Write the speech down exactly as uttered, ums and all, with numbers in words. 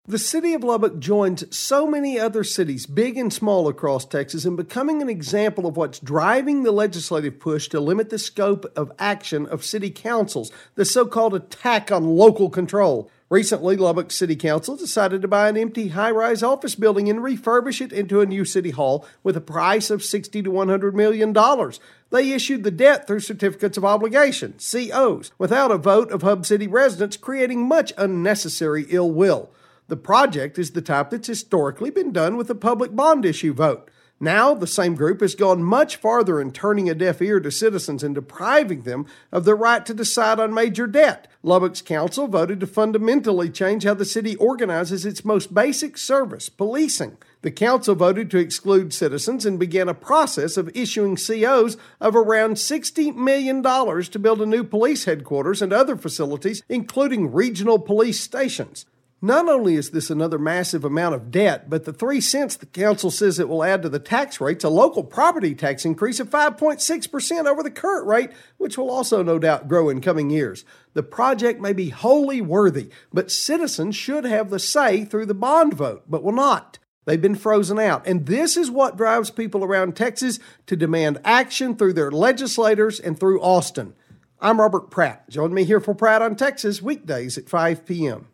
The city of Lubbock joins so many other cities, big and small, across Texas in becoming an example of what's driving the legislative push to limit the scope of action of city councils, the so-called attack on local control. Recently, Lubbock City Council decided to buy an empty high-rise office building and refurbish it into a new city hall with a price of sixty to one hundred million dollars. They issued the debt through certificates of obligation, C Os, without a vote of Hub City residents, creating much unnecessary ill will. The project is the type that's historically been done with a public bond issue vote. Now, the same group has gone much farther in turning a deaf ear to citizens and depriving them of the right to decide on major debt. Lubbock's council voted to fundamentally change how the city organizes its most basic service, policing. The council voted to exclude citizens and began a process of issuing C Os of around sixty million dollars to build a new police headquarters and other facilities, including regional police stations. Not only is this another massive amount of debt, but the three cents the council says it will add to the tax rates, a local property tax increase of five point six percent over the current rate, which will also no doubt grow in coming years. The project may be wholly worthy, but citizens should have the say through the bond vote, but will not. They've been frozen out, and this is what drives people around Texas to demand action through their legislators and through Austin. I'm Robert Pratt. Join me here for Pratt on Texas, weekdays at five p.m.